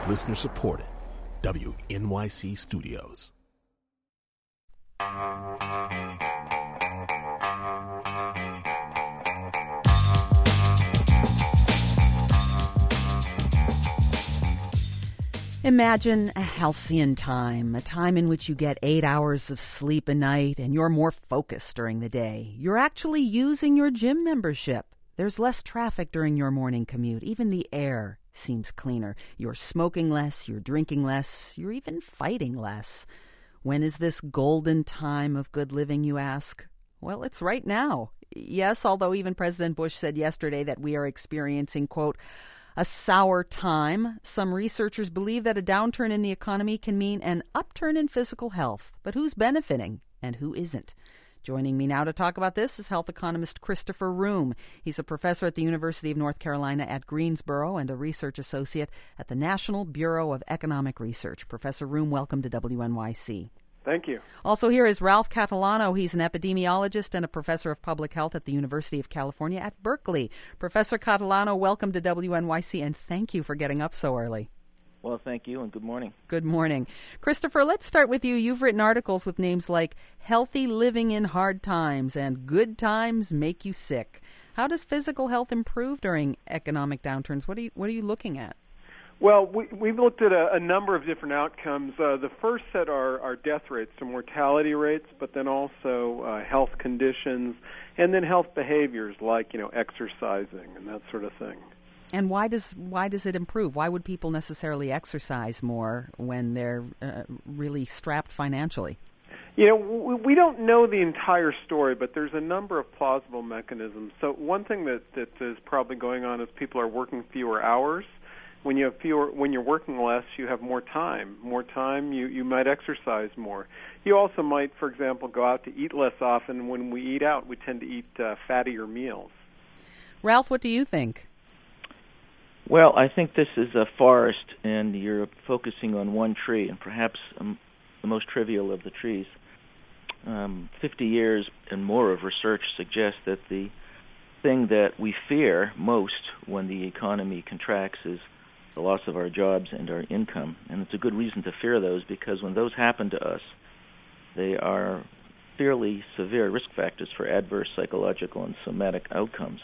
Listener supported. WNYC Studios. Imagine a halcyon time, a time in which you get 8 hours of sleep a night and you're more focused during the day. You're actually using your gym membership. There's less traffic during your morning commute. Even the air seems cleaner. You're smoking less, you're drinking less, you're even fighting less. When is this golden time of good living, you ask? Well, it's right now. Yes, although even President Bush said yesterday that we are experiencing, quote, a sour time. Some researchers believe that a downturn in the economy can mean an upturn in physical health. But who's benefiting and who isn't? Joining me now to talk about this is health economist Christopher Room. He's a professor at the University of North Carolina at Greensboro and a research associate at the National Bureau of Economic Research. Professor Room, welcome to WNYC. Thank you. Also here is Ralph Catalano. He's an epidemiologist and a professor of public health at the University of California at Berkeley. Professor Catalano, welcome to WNYC, and thank you for getting up so early. Well, thank you, and good morning. Good morning. Christopher, let's start with you. You've written articles with names like Healthy Living in Hard Times and Good Times Make You Sick. How does physical health improve during economic downturns? What are you looking at? Well, we've looked at a number of different outcomes. The first set are death rates, so mortality rates, but then also health conditions, and then health behaviors like, exercising and that sort of thing. And why does it improve? Why would people necessarily exercise more when they're really strapped financially? We don't know the entire story, but there's a number of plausible mechanisms. So one thing that is probably going on is people are working fewer hours. When you're working less, you have more time. More time, you might exercise more. You also might, for example, go out to eat less often. When we eat out, we tend to eat fattier meals. Ralph, what do you think? Well, I think this is a forest, and you're focusing on one tree, and perhaps the most trivial of the trees. 50 years and more of research suggests that the thing that we fear most when the economy contracts is the loss of our jobs and our income. And it's a good reason to fear those, because when those happen to us, they are fairly severe risk factors for adverse psychological and somatic outcomes.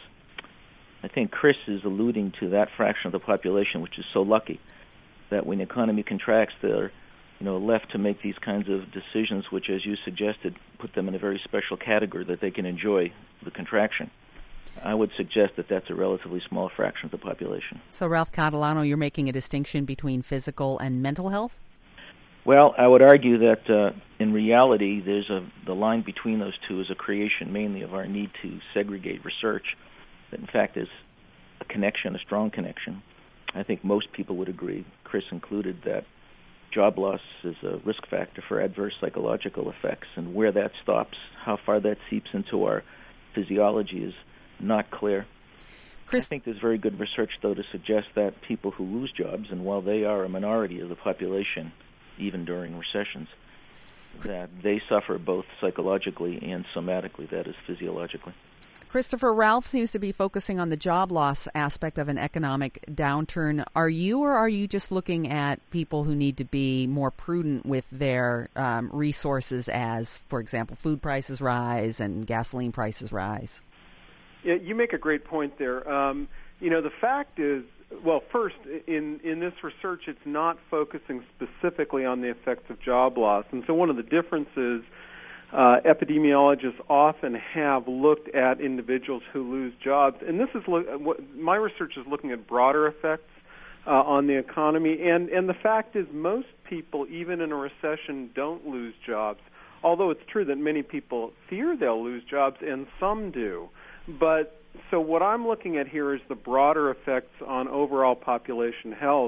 I think Chris is alluding to that fraction of the population which is so lucky that when the economy contracts, they're left to make these kinds of decisions which, as you suggested, put them in a very special category that they can enjoy the contraction. I would suggest that that's a relatively small fraction of the population. So, Ralph Catalano, you're making a distinction between physical and mental health? Well, I would argue that in reality, the line between those two is a creation mainly of our need to segregate research. That, in fact, is a connection, a strong connection. I think most people would agree, Chris included, that job loss is a risk factor for adverse psychological effects, and where that stops, how far that seeps into our physiology is not clear. I think there's very good research, though, to suggest that people who lose jobs, and while they are a minority of the population, even during recessions, that they suffer both psychologically and somatically, that is, physiologically. Christopher, Ralph seems to be focusing on the job loss aspect of an economic downturn. Are you just looking at people who need to be more prudent with their resources as, for example, food prices rise and gasoline prices rise? Yeah, you make a great point there. The fact is, well, first, in this research, it's not focusing specifically on the effects of job loss. And so one of the differences, epidemiologists often have looked at individuals who lose jobs. And this is my research is looking at broader effects on the economy. And the fact is most people, even in a recession, don't lose jobs, although it's true that many people fear they'll lose jobs, and some do. But so what I'm looking at here is the broader effects on overall population health.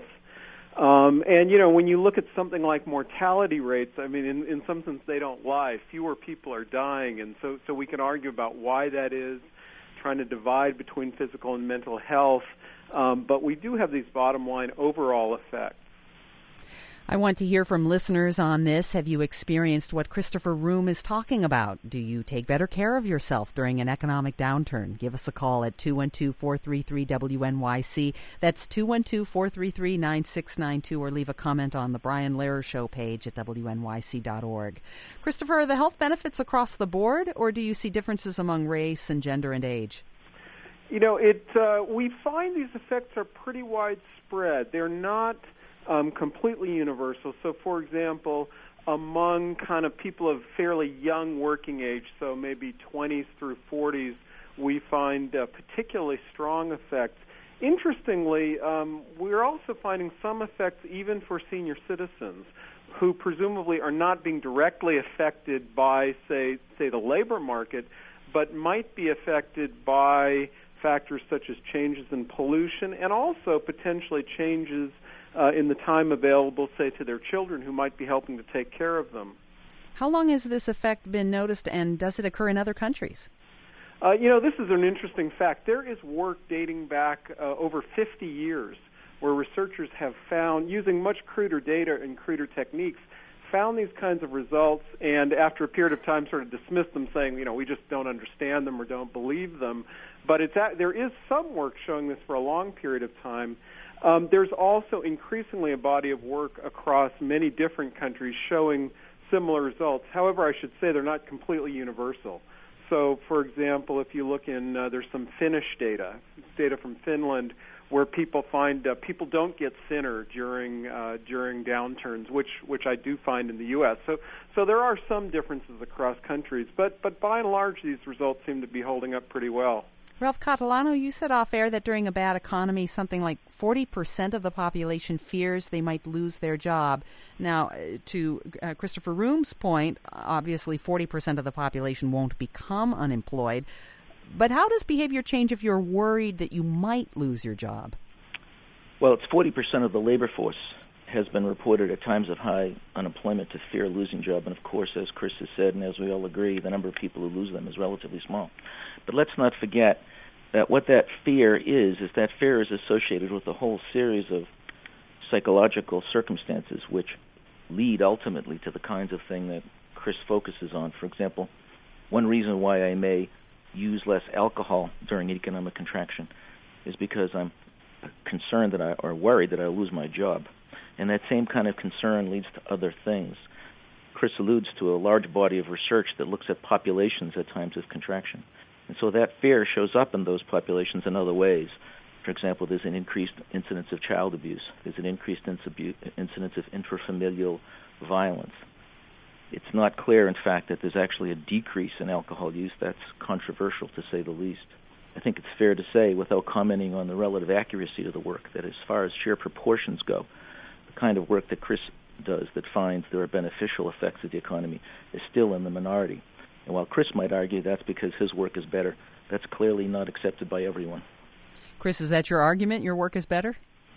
When you look at something like mortality rates, I mean, in some sense they don't lie. Fewer people are dying, and so we can argue about why that is, trying to divide between physical and mental health. But we do have these bottom line overall effects. I want to hear from listeners on this. Have you experienced what Christopher Room is talking about? Do you take better care of yourself during an economic downturn? Give us a call at 212-433-WNYC. That's 212-433-9692, or leave a comment on the Brian Lehrer Show page at WNYC.org. Christopher, are the health benefits across the board, or do you see differences among race and gender and age? You know, we find these effects are pretty widespread. They're not completely universal. So, for example, among kind of people of fairly young working age, so maybe 20s through 40s, we find particularly strong effects. Interestingly, we're also finding some effects even for senior citizens who presumably are not being directly affected by, say the labor market, but might be affected by factors such as changes in pollution and also potentially changes in the time available, say, to their children who might be helping to take care of them. How long has this effect been noticed, and does it occur in other countries? This is an interesting fact. There is work dating back over 50 years where researchers have found, using much cruder data and cruder techniques, found these kinds of results, and after a period of time sort of dismissed them, saying, we just don't understand them or don't believe them. But there is some work showing this for a long period of time. There's also increasingly a body of work across many different countries showing similar results. However, I should say they're not completely universal. So, for example, if you look in, there's some Finnish data from Finland, where people find people don't get thinner during downturns, which I do find in the U.S. So there are some differences across countries, but by and large, these results seem to be holding up pretty well. Ralph Catalano, you said off air that during a bad economy, something like 40% of the population fears they might lose their job. Now, to Christopher Room's point, obviously 40% of the population won't become unemployed. But how does behavior change if you're worried that you might lose your job? Well, it's 40% of the labor force has been reported at times of high unemployment to fear losing job. And, of course, as Chris has said, and as we all agree, the number of people who lose them is relatively small. But let's not forget that what that fear is that fear is associated with a whole series of psychological circumstances which lead ultimately to the kinds of thing that Chris focuses on. For example, one reason why I may use less alcohol during economic contraction is because I'm concerned or worried that I'll lose my job. And that same kind of concern leads to other things. Chris alludes to a large body of research that looks at populations at times of contraction. And so that fear shows up in those populations in other ways. For example, there's an increased incidence of child abuse. There's an increased incidence of intrafamilial violence. It's not clear, in fact, that there's actually a decrease in alcohol use. That's controversial, to say the least. I think it's fair to say, without commenting on the relative accuracy of the work, that as far as sheer proportions go, the kind of work that Chris does that finds there are beneficial effects of the economy is still in the minority. And while Chris might argue that's because his work is better, that's clearly not accepted by everyone. Chris, is that your argument? Your work is better?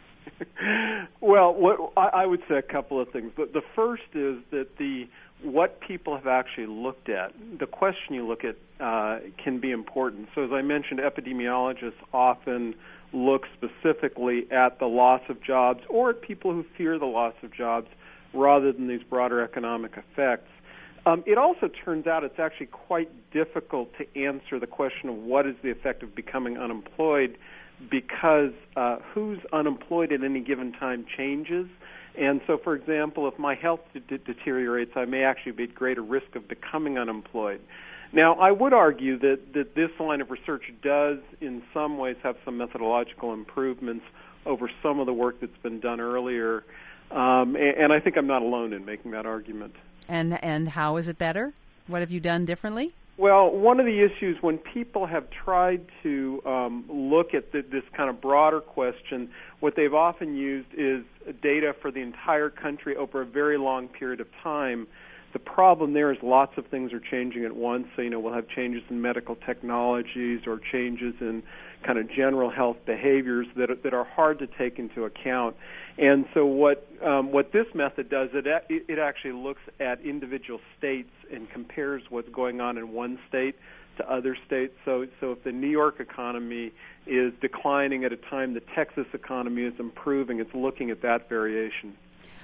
Well, I would say a couple of things. The first is that what people have actually looked at, the question you look at can be important. So as I mentioned, epidemiologists often look specifically at the loss of jobs or at people who fear the loss of jobs rather than these broader economic effects. It also turns out it's actually quite difficult to answer the question of what is the effect of becoming unemployed, because who's unemployed at any given time changes. And so, for example, if my health deteriorates, I may actually be at greater risk of becoming unemployed. Now, I would argue that this line of research does, in some ways, have some methodological improvements over some of the work that's been done earlier. And I think I'm not alone in making that argument. And how is it better? What have you done differently? Well, one of the issues when people have tried to look at this kind of broader question, what they've often used is data for the entire country over a very long period of time. The problem there is lots of things are changing at once. So, we'll have changes in medical technologies or changes in kind of general health behaviors that are hard to take into account. And so what this method does, it actually looks at individual states and compares what's going on in one state to other states. So if the New York economy is declining at a time the Texas economy is improving, it's looking at that variation.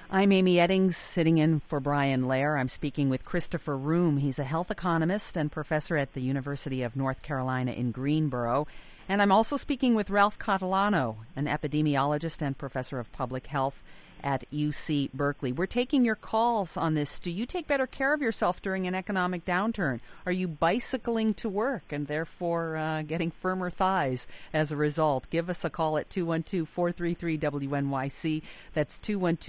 I'm Amy Eddings, sitting in for Brian Lair. I'm speaking with Christopher Room. He's a health economist and professor at the University of North Carolina in Greensboro. And I'm also speaking with Ralph Catalano, an epidemiologist and professor of public health at UC Berkeley. We're taking your calls on this. Do you take better care of yourself during an economic downturn? Are you bicycling to work and therefore getting firmer thighs as a result? Give us a call at 212-433-WNYC. That's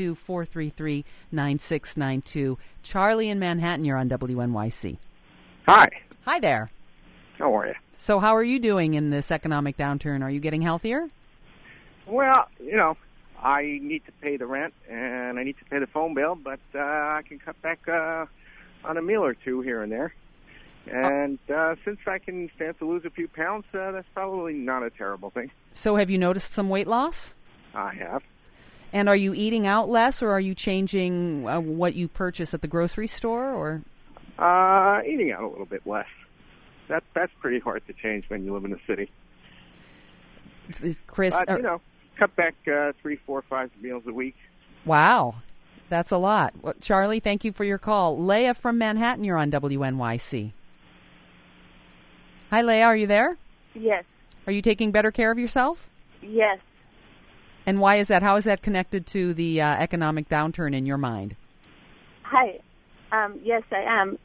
212-433-9692. Charlie in Manhattan, you're on WNYC. Hi. Hi there. How are you? So how are you doing in this economic downturn? Are you getting healthier? Well, I need to pay the rent and I need to pay the phone bill, but I can cut back on a meal or two here and there. And since I can stand to lose a few pounds, that's probably not a terrible thing. So have you noticed some weight loss? I have. And are you eating out less, or are you changing what you purchase at the grocery store? Or eating out a little bit less. That's pretty hard to change when you live in the city. Chris, cut back 3, 4, 5 meals a week. Wow, that's a lot. Well, Charlie, thank you for your call. Leah from Manhattan, you're on WNYC. Hi, Leah, are you there? Yes. Are you taking better care of yourself? Yes. And why is that? How is that connected to the economic downturn in your mind? Hi. Yes, I am.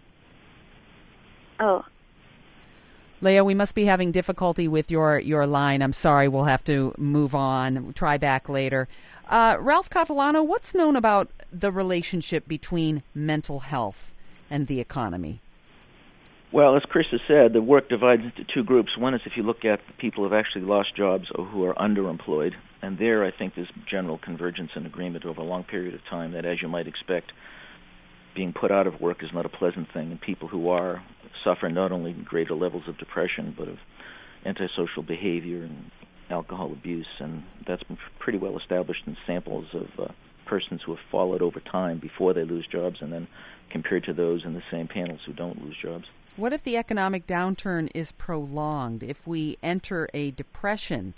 Leah, we must be having difficulty with your line. I'm sorry, we'll have to move on. Try back later. Ralph Catalano, what's known about the relationship between mental health and the economy? Well, as Chris has said, the work divides into two groups. One is if you look at the people who have actually lost jobs or who are underemployed. And there I think there's general convergence and agreement over a long period of time that, as you might expect, being put out of work is not a pleasant thing, and people who are suffer not only greater levels of depression but of antisocial behavior and alcohol abuse, and that's been pretty well established in samples of persons who have followed over time before they lose jobs and then compared to those in the same panels who don't lose jobs. What if the economic downturn is prolonged? If we enter a depression,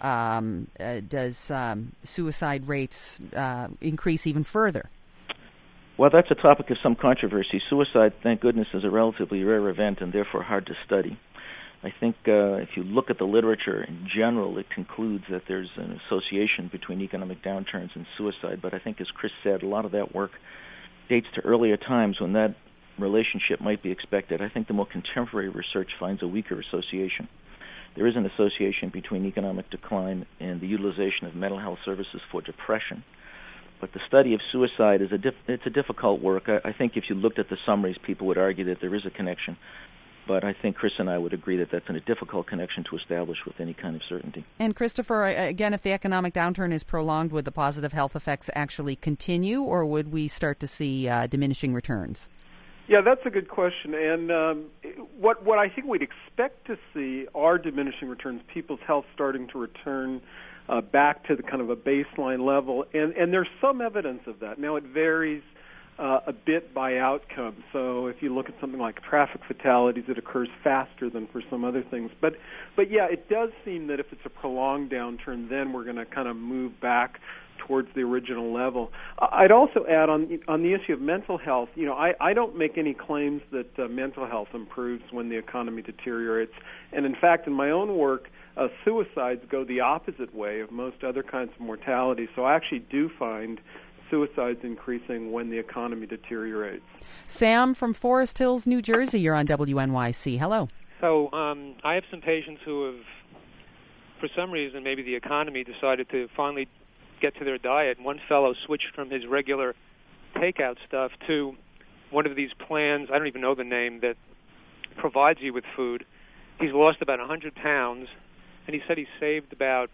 does suicide rates increase even further? Well, that's a topic of some controversy. Suicide, thank goodness, is a relatively rare event and therefore hard to study. I think if you look at the literature in general, it concludes that there's an association between economic downturns and suicide. But I think, as Chris said, a lot of that work dates to earlier times when that relationship might be expected. I think the more contemporary research finds a weaker association. There is an association between economic decline and the utilization of mental health services for depression. But the study of suicide it's a difficult work. I think if you looked at the summaries, people would argue that there is a connection. But I think Chris and I would agree that that's a difficult connection to establish with any kind of certainty. And Christopher, again, if the economic downturn is prolonged, would the positive health effects actually continue, or would we start to see diminishing returns? Yeah, that's a good question. And what I think we'd expect to see are diminishing returns, people's health starting to return back to the kind of a baseline level. And there's some evidence of that. Now, it varies a bit by outcome. So if you look at something like traffic fatalities, it occurs faster than for some other things. But yeah, it does seem that if it's a prolonged downturn, then we're going to kind of move back towards the original level. I'd also add on the issue of mental health, I don't make any claims that mental health improves when the economy deteriorates. And in fact, in my own work, suicides go the opposite way of most other kinds of mortality. So I actually do find suicides increasing when the economy deteriorates. Sam from Forest Hills, New Jersey, you're on WNYC. Hello. So I have some patients who have, for some reason, maybe the economy decided to finally get to their diet. One fellow switched from his regular takeout stuff to one of these plans, I don't even know the name, that provides you with food. He's lost about 100 pounds, and he said he saved about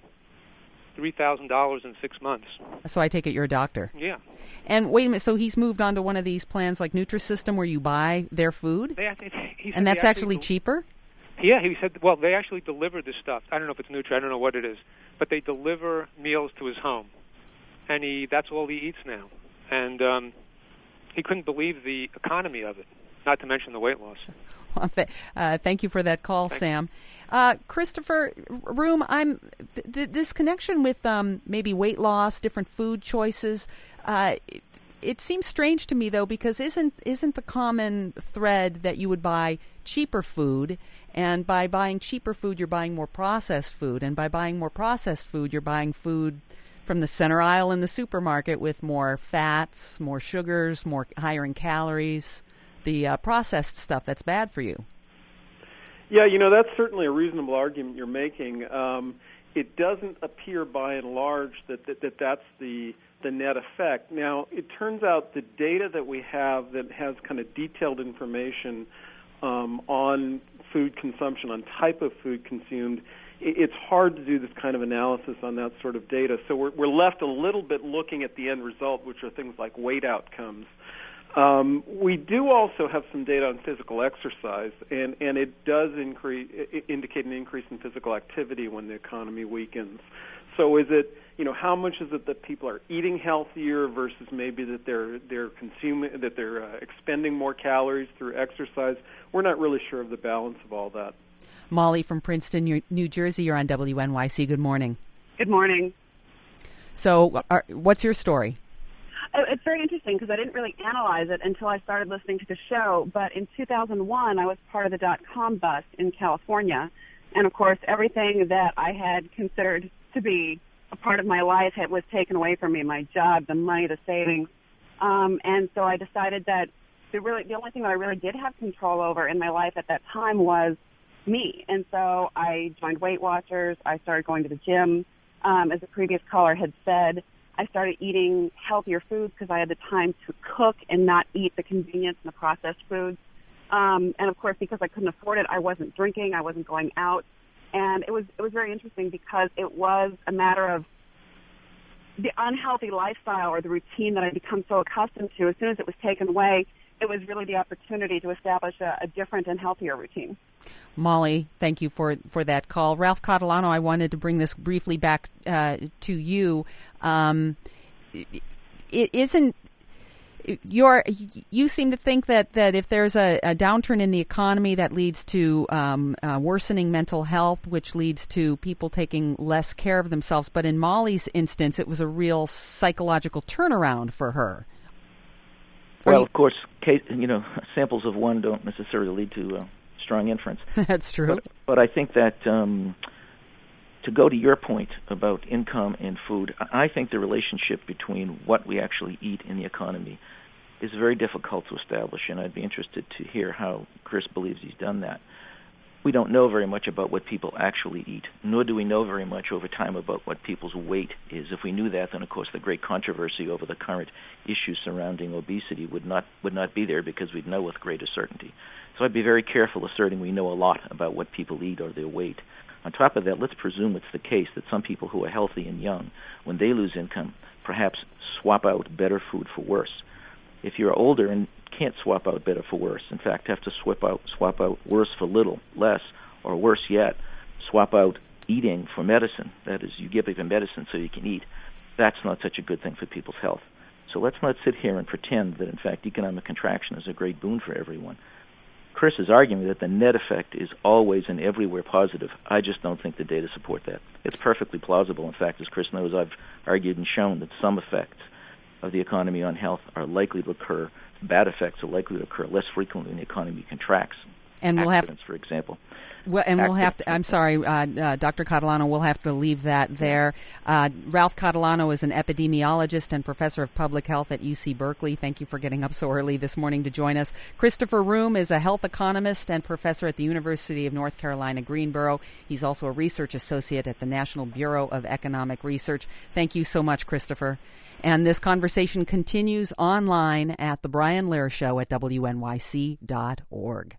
$3,000 in 6 months. So I take it you're a doctor. Yeah. And wait a minute, so he's moved on to one of these plans like Nutrisystem where you buy their food? And that's actually cheaper? Yeah, he said, well, they actually deliver this stuff. I don't know if it's Nutri, I don't know what it is. But they deliver meals to his home. And that's all he eats now. And he couldn't believe the economy of it, not to mention the weight loss. Well, thank you for that call, Sam. Christopher Room, this connection with maybe weight loss, different food choices, It seems strange to me, though, because isn't the common thread that you would buy cheaper food, and by buying cheaper food, you're buying more processed food, and by buying more processed food, you're buying food from the center aisle in the supermarket with more fats, more sugars, more higher in calories, the processed stuff that's bad for you. Yeah, that's certainly a reasonable argument you're making. It doesn't appear by and large that's the net effect. Now, it turns out the data that we have that has kind of detailed information on food consumption, on type of food consumed, it's hard to do this kind of analysis on that sort of data. So we're left a little bit looking at the end result, which are things like weight outcomes. We do also have some data on physical exercise, and it does indicate an increase in physical activity when the economy weakens. So is it, how much is it that people are eating healthier versus maybe that they're consuming, that they're expending more calories through exercise? We're not really sure of the balance of all that. Molly from Princeton, New Jersey, you're on WNYC. Good morning. Good morning. So what's your story? It's very interesting because I didn't really analyze it until I started listening to the show. But in 2001, I was part of the dot-com bust in California. And, of course, everything that I had considered to be a part of my life was taken away from me, my job, the money, the savings. And so I decided that the only thing that I really did have control over in my life at that time was me. And so I joined Weight Watchers. I started going to the gym. As the previous caller had said, I started eating healthier foods because I had the time to cook and not eat the convenience and the processed foods. And, of course, because I couldn't afford it, I wasn't drinking. I wasn't going out. And it was very interesting because it was a matter of the unhealthy lifestyle or the routine that I'd become so accustomed to. As soon as it was taken away, it was really the opportunity to establish a different and healthier routine. Molly, thank you for that call. Ralph Catalano, I wanted to bring this briefly back to you. You seem to think that if there's a downturn in the economy that leads to worsening mental health, which leads to people taking less care of themselves. But in Molly's instance, it was a real psychological turnaround for her. Well, of course, samples of one don't necessarily lead to strong inference. That's true. But I think that to go to your point about income and food, I think the relationship between what we actually eat in the economy is very difficult to establish, and I'd be interested to hear how Chris believes he's done that. We don't know very much about what people actually eat, nor do we know very much over time about what people's weight is. If we knew that, then of course the great controversy over the current issues surrounding obesity would not be there, because we'd know with greater certainty. So I'd be very careful asserting we know a lot about what people eat or their weight. On top of that, let's presume it's the case that some people who are healthy and young, when they lose income, perhaps swap out better food for worse. If you're older and can't swap out better for worse, in fact have to swap out worse for little, less, or worse yet, swap out eating for medicine. That is, you give them medicine so you can eat. That's not such a good thing for people's health. So let's not sit here and pretend that, in fact, economic contraction is a great boon for everyone. Chris is arguing that the net effect is always and everywhere positive. I just don't think the data support that. It's perfectly plausible. In fact, as Chris knows, I've argued and shown that some effects of the economy on health are likely to occur. Bad effects are likely to occur less frequently when the economy contracts. And accidents, for example. Well, and we'll have to, I'm sorry, Dr. Catalano, we'll have to leave that there. Ralph Catalano is an epidemiologist and professor of public health at UC Berkeley. Thank you for getting up so early this morning to join us. Christopher Room is a health economist and professor at the University of North Carolina, Greensboro. He's also a research associate at the National Bureau of Economic Research. Thank you so much, Christopher. And this conversation continues online at The Brian Lehrer Show at WNYC.org.